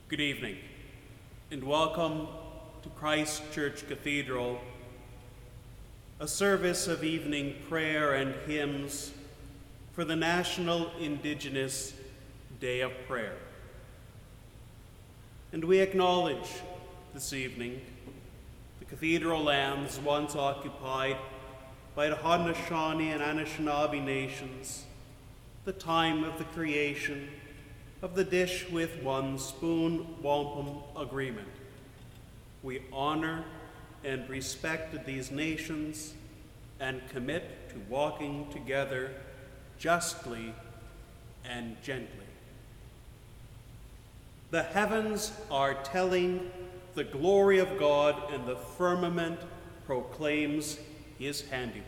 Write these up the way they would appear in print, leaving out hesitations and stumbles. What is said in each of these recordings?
Good evening, and welcome to Christ Church Cathedral, a service of evening prayer and hymns for the National Indigenous Day of Prayer. And we acknowledge this evening the cathedral lands once occupied by the Haudenosaunee and Anishinaabe nations, the time of the creation of the dish with one spoon wampum agreement. We honor and respect these nations and commit to walking together justly and gently. The heavens are telling the glory of God, and the firmament proclaims his handiwork.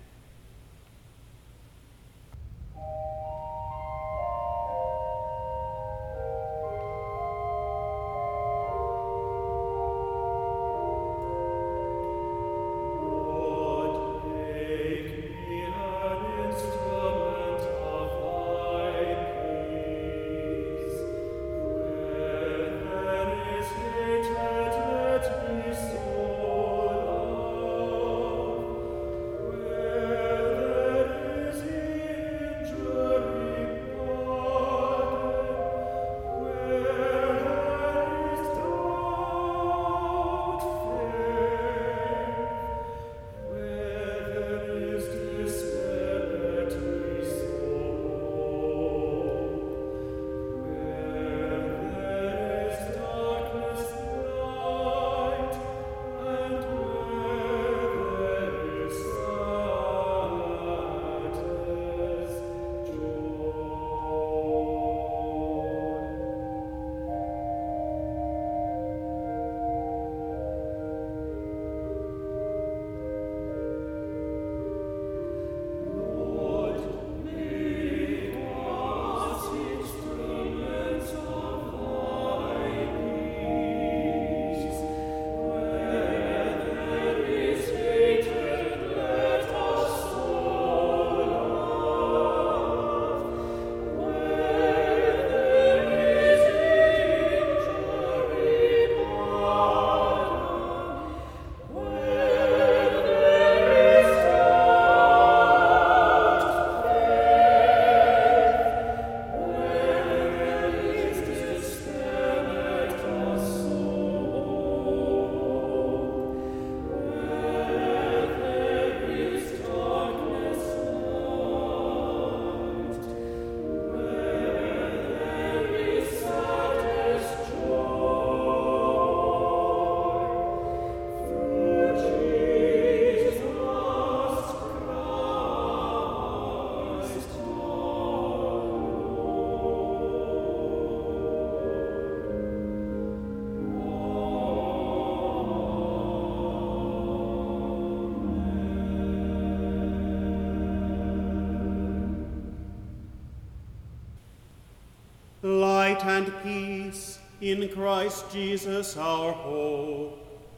Light and peace in Christ Jesus our hope.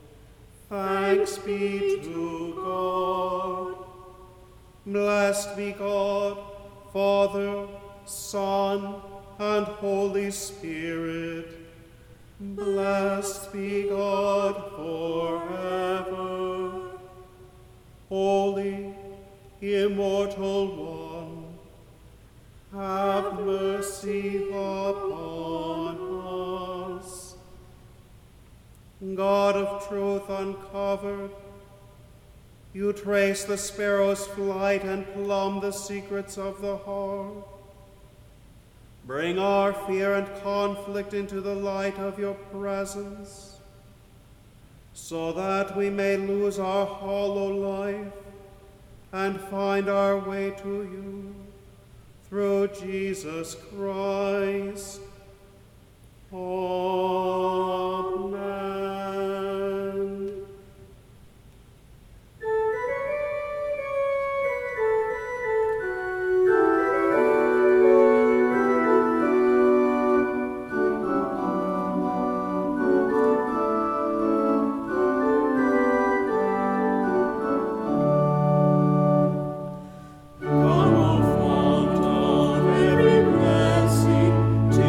Thanks be to God. Blessed be God, Father, Son, and Holy Spirit. Blessed be God forever. Holy, immortal One, have mercy upon us. God of truth uncovered, you trace the sparrow's flight and plumb the secrets of the heart. Bring our fear and conflict into the light of your presence, so that we may lose our hollow life and find our way to you. Through Jesus Christ. Amen. Come, O fount of every blessing,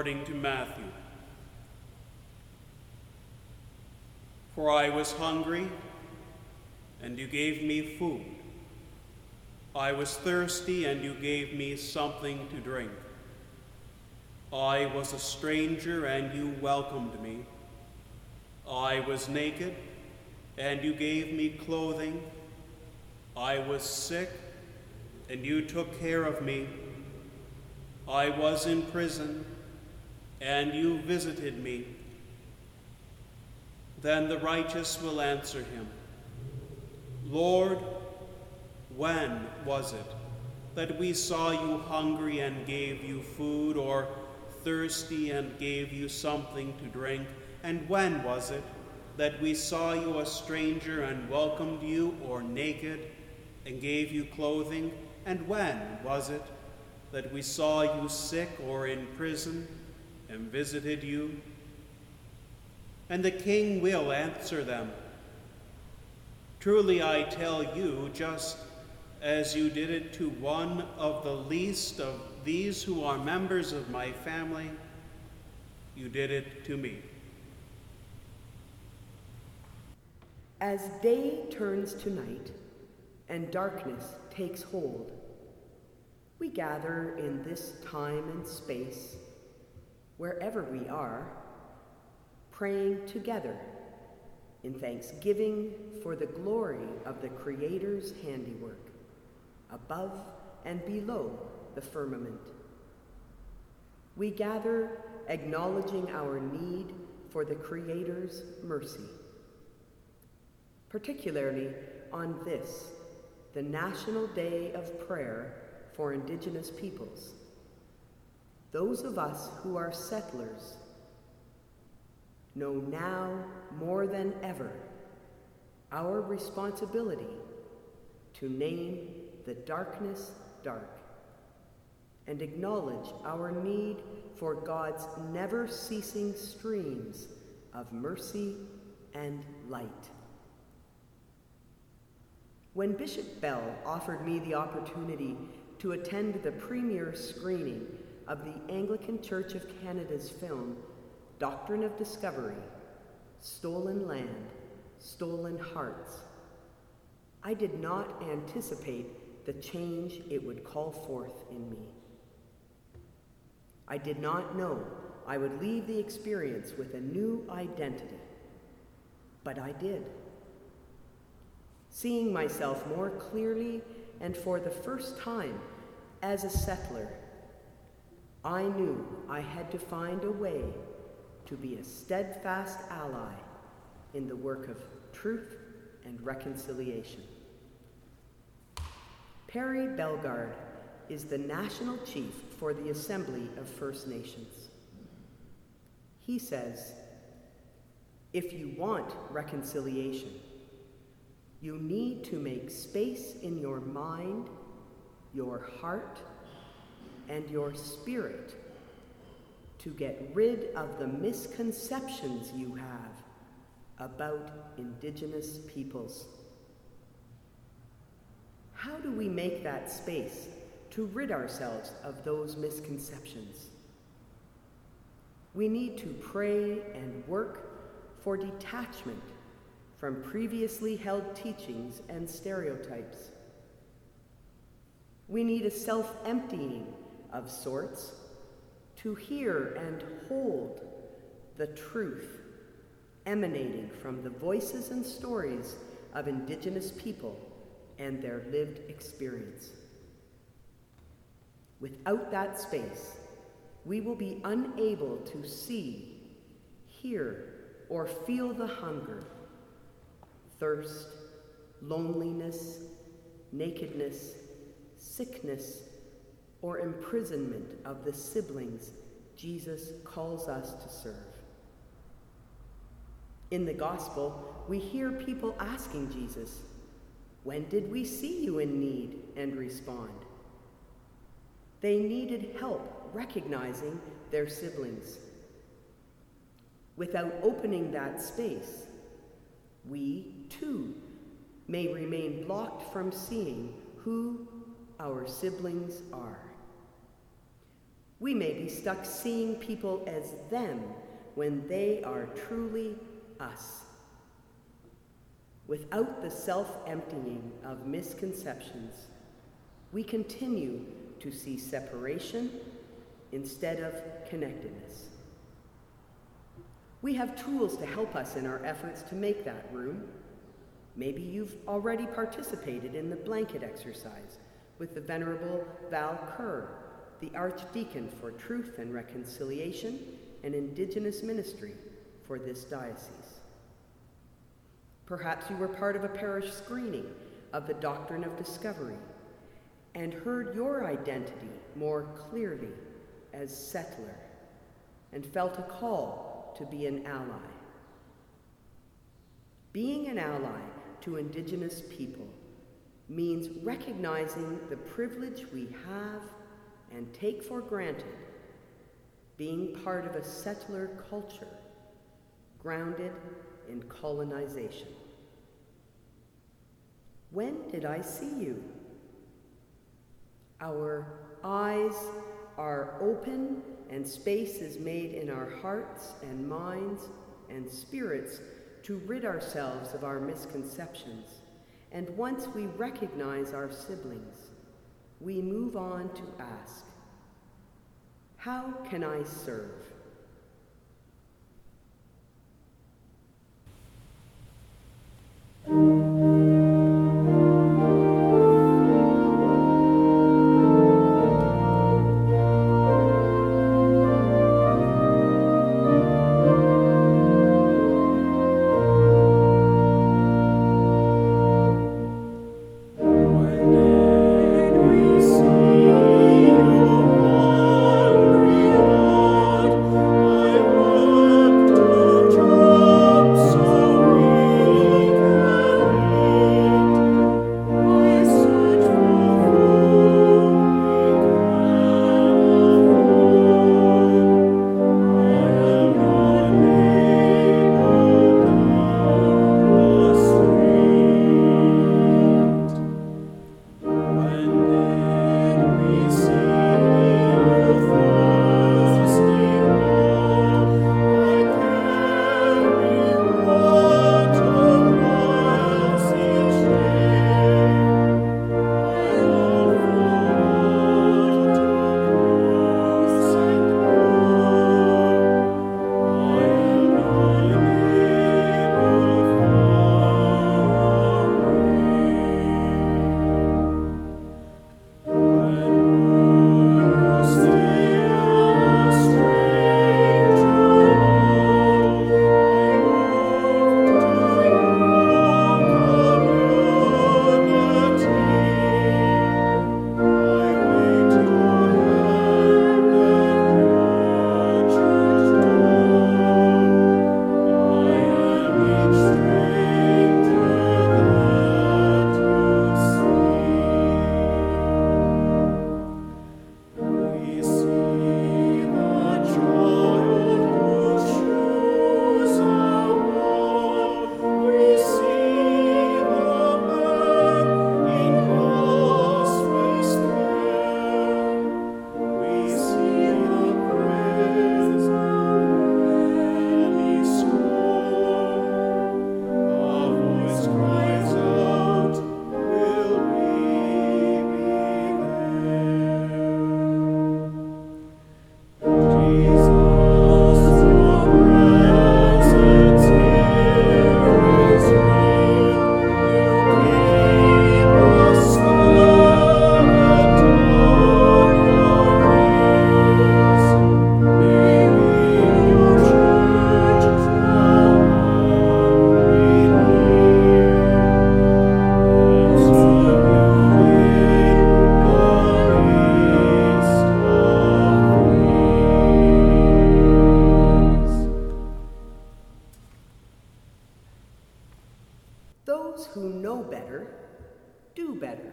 according to Matthew. For I was hungry, and you gave me food. I was thirsty, and you gave me something to drink. I was a stranger, and you welcomed me. I was naked, and you gave me clothing. I was sick, and you took care of me. I was in prison, and you visited me. Then the righteous will answer him, Lord, when was it that we saw you hungry and gave you food, or thirsty and gave you something to drink? And when was it that we saw you a stranger and welcomed you, or naked and gave you clothing? And when was it that we saw you sick or in prison and visited you? And the king will answer them, Truly I tell you, just as you did it to one of the least of these who are members of my family, you did it to me. As day turns to night and darkness takes hold, we gather in this time and space, wherever we are, praying together in thanksgiving for the glory of the Creator's handiwork, above and below the firmament. We gather acknowledging our need for the Creator's mercy, particularly on this, the National Day of Prayer for Indigenous Peoples. Those of us who are settlers know now more than ever our responsibility to name the darkness dark and acknowledge our need for God's never-ceasing streams of mercy and light. When Bishop Bell offered me the opportunity to attend the premiere screening of the Anglican Church of Canada's film, Doctrine of Discovery, Stolen Land, Stolen Hearts, I did not anticipate the change it would call forth in me. I did not know I would leave the experience with a new identity, but I did. Seeing myself more clearly and for the first time as a settler, I knew I had to find a way to be a steadfast ally in the work of truth and reconciliation. Perry Bellegarde is the National Chief for the Assembly of First Nations. He says, if you want reconciliation, you need to make space in your mind, your heart, and your spirit to get rid of the misconceptions you have about Indigenous peoples. How do we make that space to rid ourselves of those misconceptions? We need to pray and work for detachment from previously held teachings and stereotypes. We need a self-emptying of sorts to hear and hold the truth emanating from the voices and stories of Indigenous people and their lived experience. Without that space, we will be unable to see, hear, or feel the hunger, thirst, loneliness, nakedness, sickness, or imprisonment of the siblings Jesus calls us to serve. In the gospel, we hear people asking Jesus, "When did we see you in need?" and respond. They needed help recognizing their siblings. Without opening that space, we, too, may remain blocked from seeing who our siblings are. We may be stuck seeing people as them when they are truly us. Without the self-emptying of misconceptions, we continue to see separation instead of connectedness. We have tools to help us in our efforts to make that room. Maybe you've already participated in the blanket exercise with the Venerable Val Kerr, the Archdeacon for Truth and Reconciliation and Indigenous Ministry for this diocese. Perhaps you were part of a parish screening of the Doctrine of Discovery and heard your identity more clearly as settler and felt a call to be an ally. Being an ally to Indigenous people means recognizing the privilege we have and take for granted, being part of a settler culture grounded in colonization. When did I see you? Our eyes are open and space is made in our hearts and minds and spirits to rid ourselves of our misconceptions. And once we recognize our siblings, we move on to ask, how can I serve? Those who know better do better.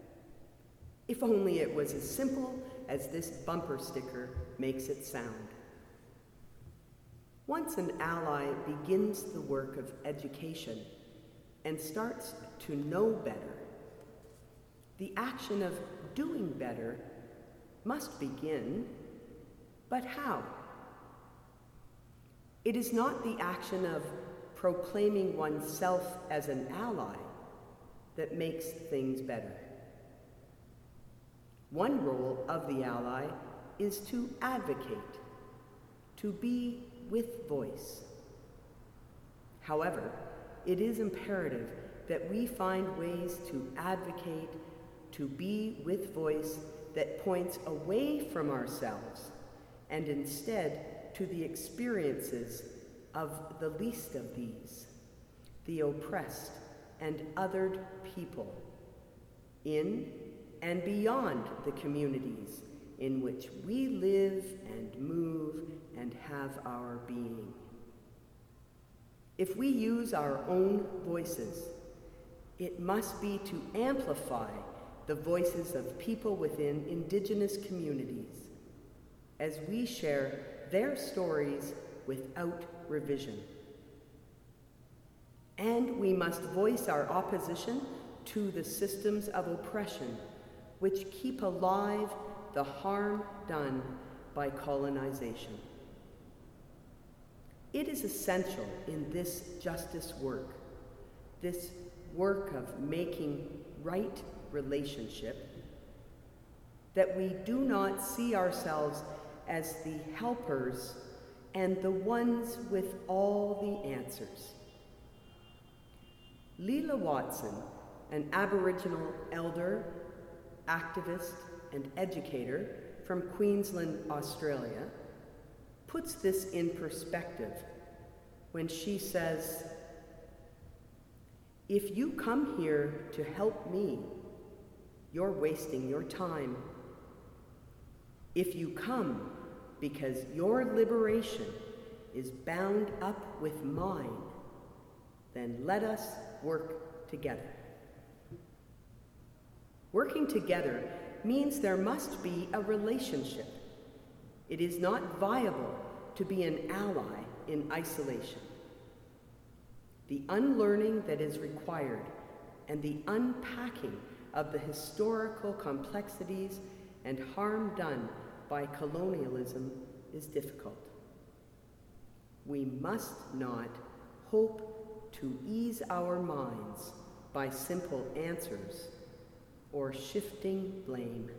If only it was as simple as this bumper sticker makes it sound. Once an ally begins the work of education and starts to know better, the action of doing better must begin But how? It is not the action of proclaiming oneself as an ally that makes things better. One role of the ally is to advocate, to be with voice. However, it is imperative that we find ways to advocate, to be with voice that points away from ourselves and instead to the experiences of the least of these, the oppressed and othered people, in and beyond the communities in which we live and move and have our being. If we use our own voices, it must be to amplify the voices of people within Indigenous communities as we share their stories without revision. And we must voice our opposition to the systems of oppression which keep alive the harm done by colonization. It is essential in this justice work, this work of making right relationship, that we do not see ourselves as the helpers and the ones with all the answers. Leela Watson, an Aboriginal elder, activist, and educator from Queensland, Australia, puts this in perspective when she says, "If you come here to help me, you're wasting your time. If you come because your liberation is bound up with mine, then let us work together." Working together means there must be a relationship. It is not viable to be an ally in isolation. The unlearning that is required and the unpacking of the historical complexities and harm done by colonialism is difficult. We must not hope to ease our minds by simple answers or shifting blame.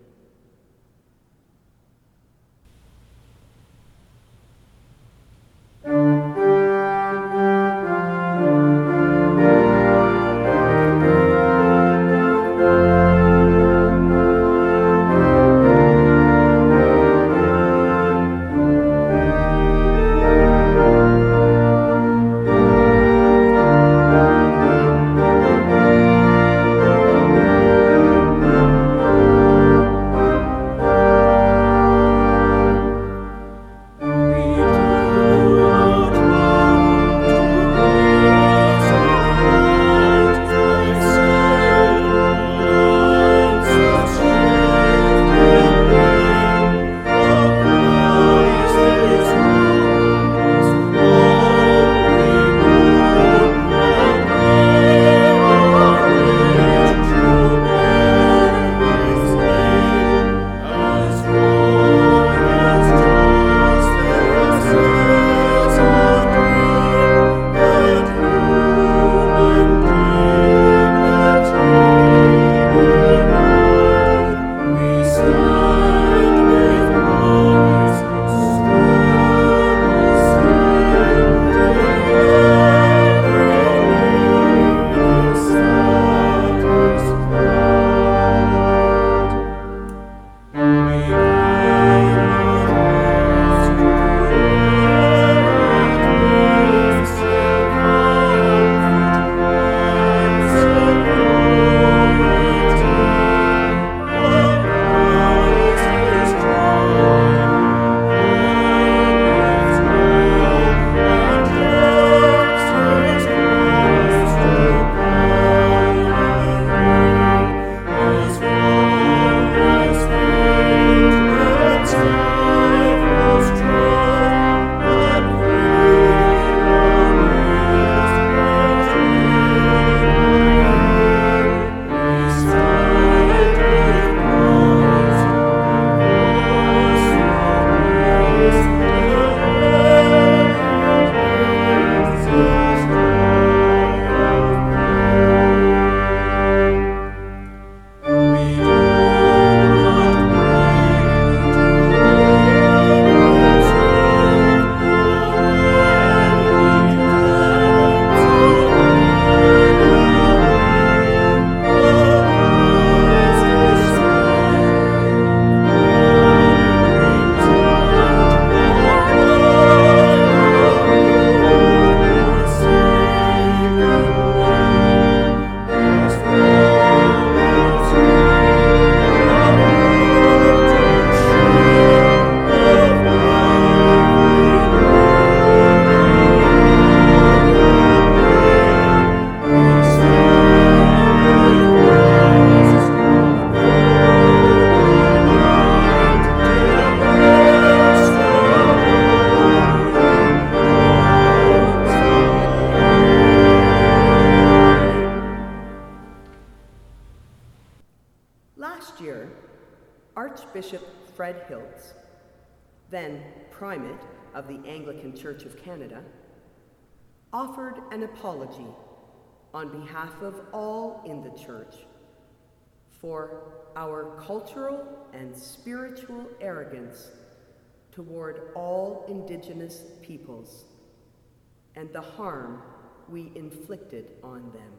Archbishop Fred Hiltz, then Primate of the Anglican Church of Canada, offered an apology on behalf of all in the Church for our cultural and spiritual arrogance toward all Indigenous peoples and the harm we inflicted on them.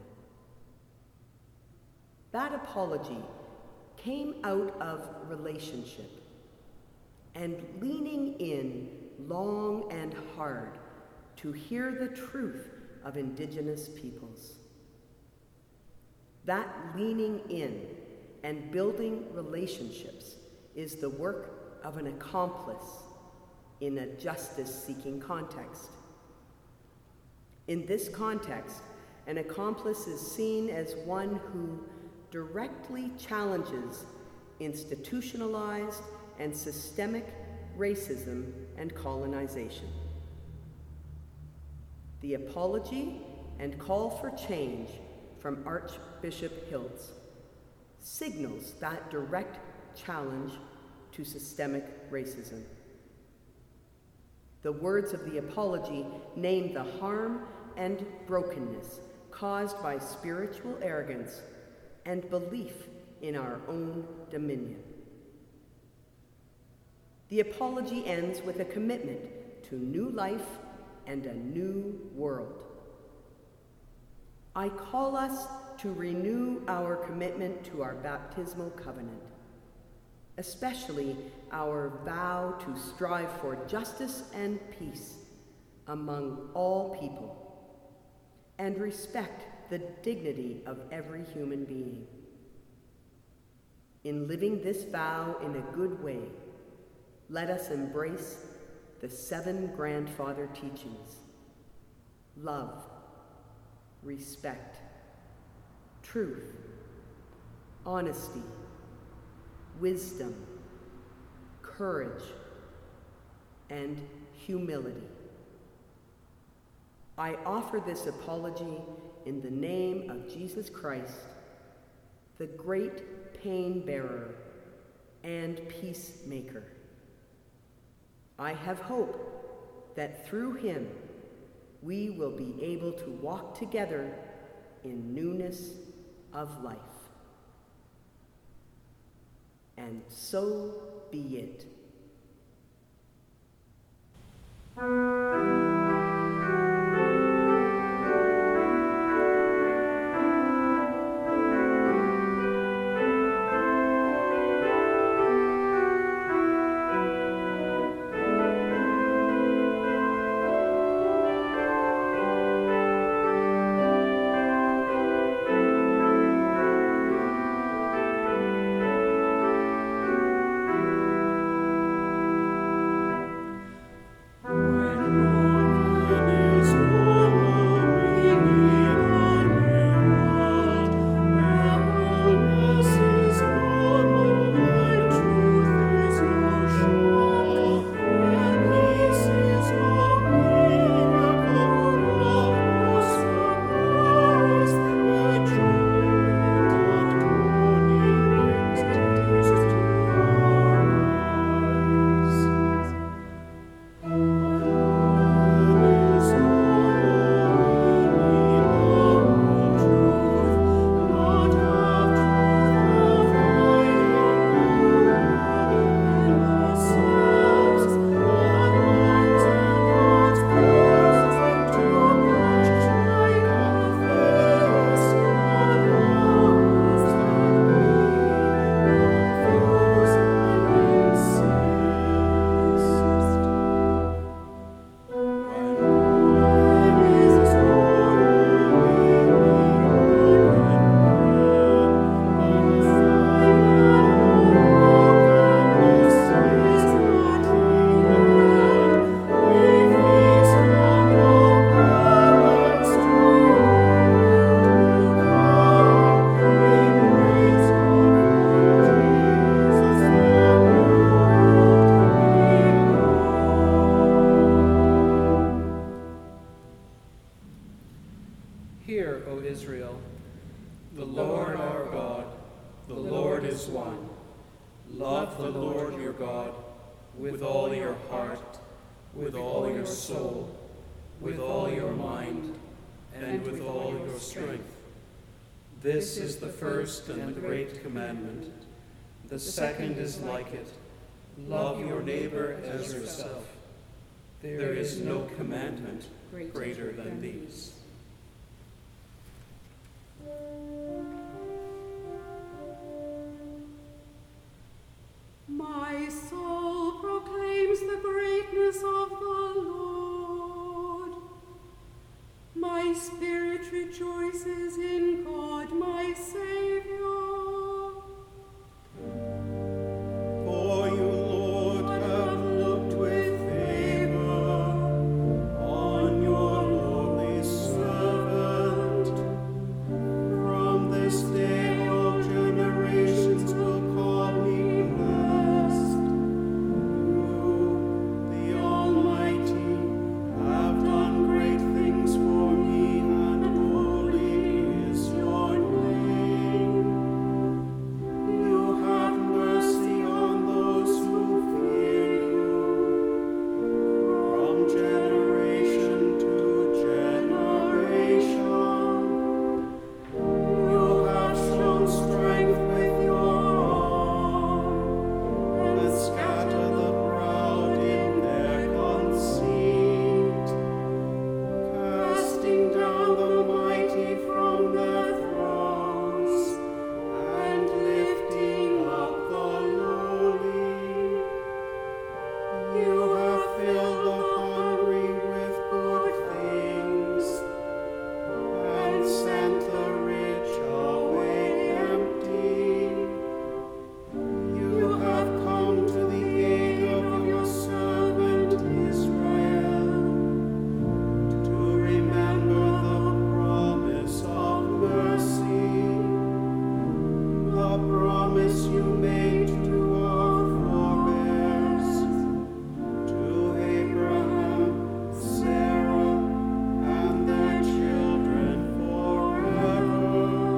That apology came out of relationship and leaning in long and hard to hear the truth of Indigenous peoples. That leaning in and building relationships is the work of an accomplice in a justice-seeking context. In this context, an accomplice is seen as one who directly challenges institutionalized and systemic racism and colonization. The apology and call for change from Archbishop Hiltz signals that direct challenge to systemic racism. The words of the apology name the harm and brokenness caused by spiritual arrogance and belief in our own dominion. The apology ends with a commitment to new life and a new world. I call us to renew our commitment to our baptismal covenant, especially our vow to strive for justice and peace among all people and respect the dignity of every human being. In living this vow in a good way, let us embrace the 7 grandfather teachings: love, respect, truth, honesty, wisdom, courage, and humility. I offer this apology in the name of Jesus Christ, the great pain bearer and peacemaker. I have hope that through him we will be able to walk together in newness of life. And so be it. Hear, O Israel, the Lord our God, the Lord is one. Love the Lord your God with all your heart, with all your soul, with all your mind, and with all your strength. This is the first and the great commandment. The second is like it. Love your neighbor as yourself. There is no commandment greater than these. My soul proclaims the greatness of the Lord. My spirit rejoices in God, my Savior. For you, Lord, have looked with favor on your lowly servant. From this day all generations will call me blessed. You, the Almighty, have done great things for me, and holy is your name. You have mercy on those who fear you, from generation to generation. You have shown strength with your arm, and scatter the proud in their conceit, casting down the mighty from their thrones, and lifting up the lowly. You have filled the hungry with good things, and sent the rich away empty. You have come to the aid of your servant Israel, to remember the promise of mercy, the promise you made to our forebears, to Abraham, Sarah, and their children forever.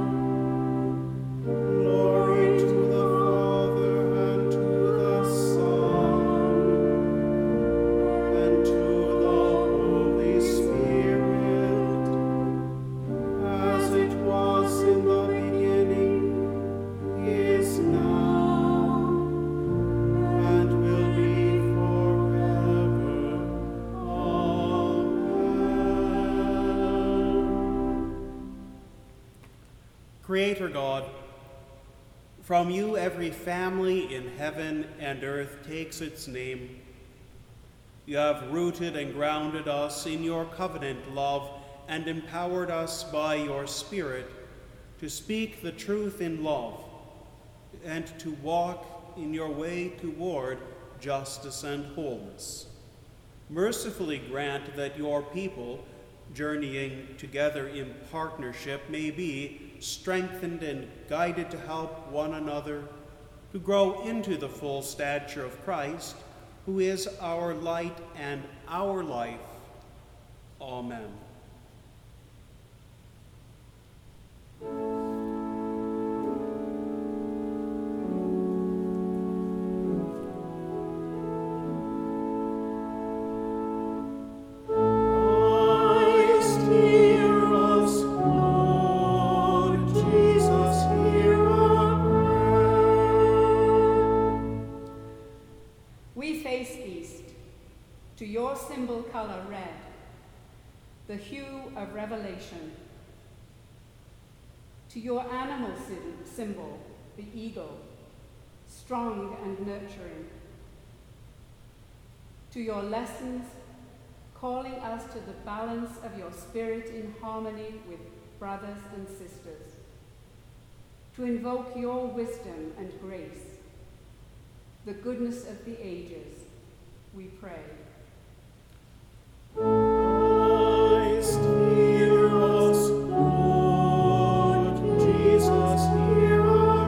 Glory to the Father, and to the Son, and to the Holy Spirit, as it was in the beginning, is now, and will be forever. Amen. Creator God, from you every family in heaven and earth takes its name. You have rooted and grounded us in your covenant love and empowered us by your Spirit to speak the truth in love and to walk in your way toward justice and wholeness. Mercifully grant that your people, journeying together in partnership, may be strengthened and guided to help one another to grow into the full stature of Christ, who is our light and our life. Amen. Christ, hear us. Lord Jesus, hear our prayer. We face east, to your symbol color red, the hue of revelation. To your animal symbol, the eagle, strong and nurturing. To your lessons, calling us to the balance of your spirit in harmony with brothers and sisters. To invoke your wisdom and grace, the goodness of the ages, we pray. Christ, hear us. Lord Jesus, hear our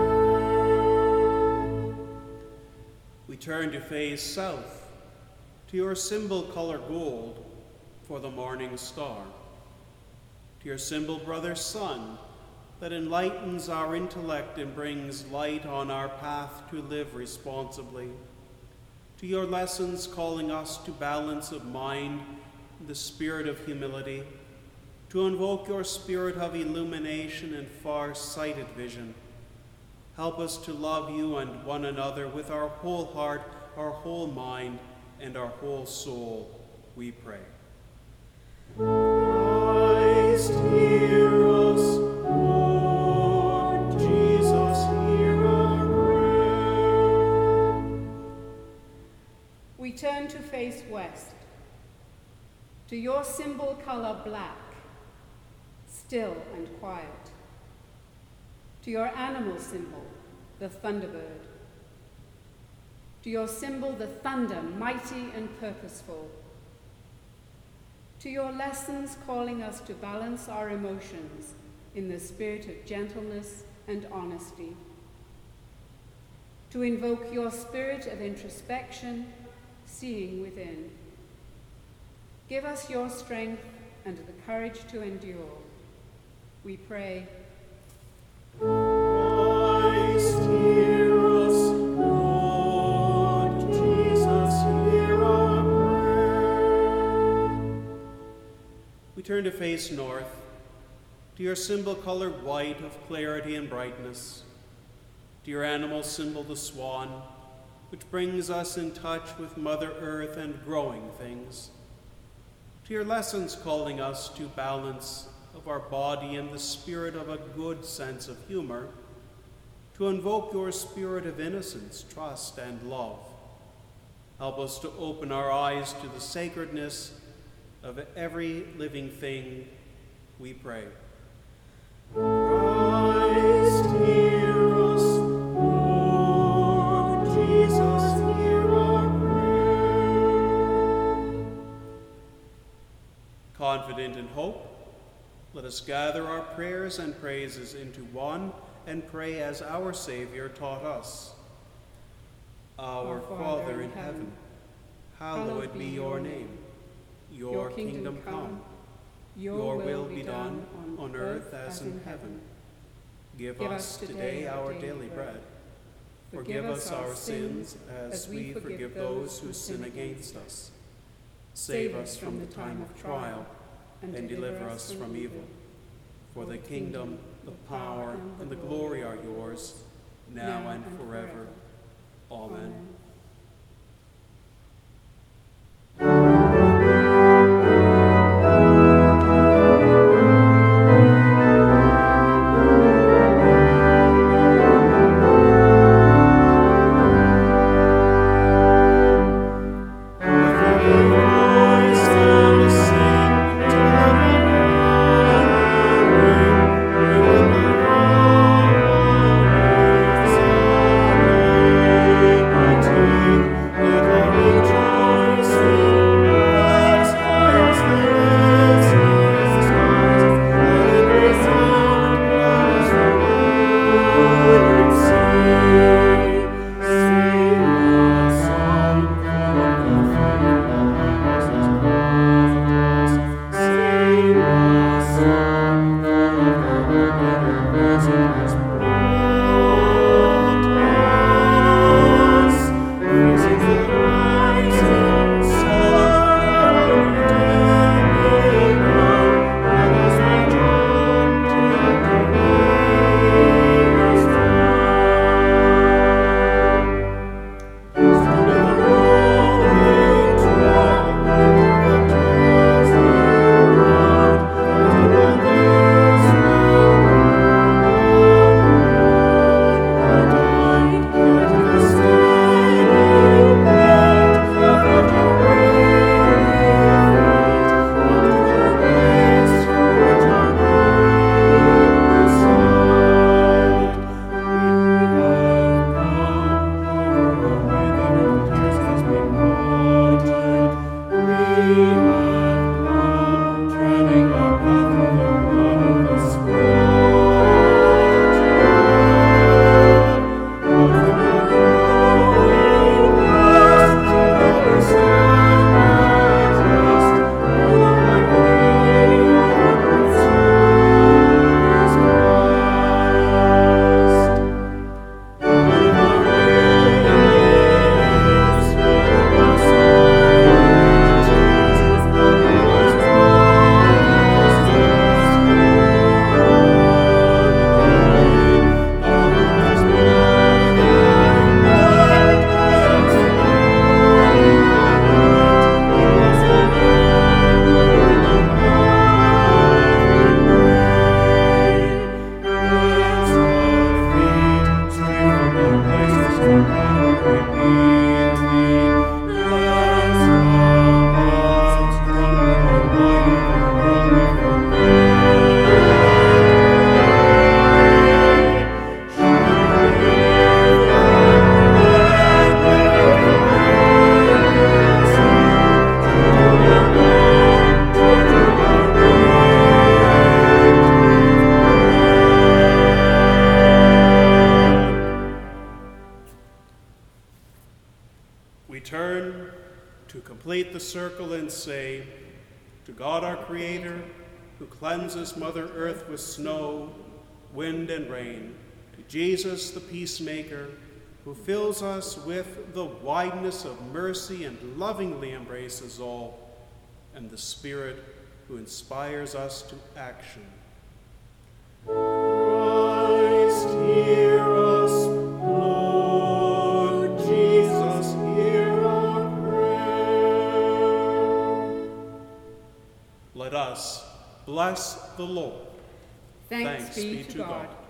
prayer. We turn to face south, to your symbol color gold for the morning star. To your symbol brother sun, that enlightens our intellect and brings light on our path to live responsibly. To your lessons calling us to balance of mind, the spirit of humility, to invoke your spirit of illumination and far-sighted vision. Help us to love you and one another with our whole heart, our whole mind, and our whole soul, we pray. Christ, hear us. Lord Jesus, hear our prayer. We turn to face west, to your symbol color black, still and quiet, to your animal symbol, the thunderbird, to your symbol, the thunder, mighty and purposeful, to your lessons calling us to balance our emotions in the spirit of gentleness and honesty, to invoke your spirit of introspection, seeing within. Give us your strength and the courage to endure. We pray. Christ, hear us. Lord Jesus, hear our prayer. We turn to face north, to your symbol colored white of clarity and brightness, to your animal symbol, the swan, which brings us in touch with Mother Earth and growing things, to your lessons calling us to balance of our body and the spirit of a good sense of humor, to invoke your spirit of innocence, trust, and love. Help us to open our eyes to the sacredness of every living thing, we pray. Christ, hear us. Lord Jesus, hear our prayer. Confident in hope, let us gather our prayers and praises into one and pray as our Savior taught us. Our Father in heaven, hallowed be your name. Your kingdom come. Your will be done on earth as in heaven. Give us today our daily bread. Forgive us our sins as we forgive those who sin against us. Save us from the time of trial and deliver us from evil. For the kingdom, the power, and the glory are yours, now and forever. Amen. To circle and say, to God our Creator, who cleanses Mother Earth with snow, wind, and rain, to Jesus the peacemaker, who fills us with the wideness of mercy and lovingly embraces all, and the Spirit who inspires us to action. Christ, hear us. Lord Jesus, hear our prayer. Let us bless the Lord. Thanks be to God.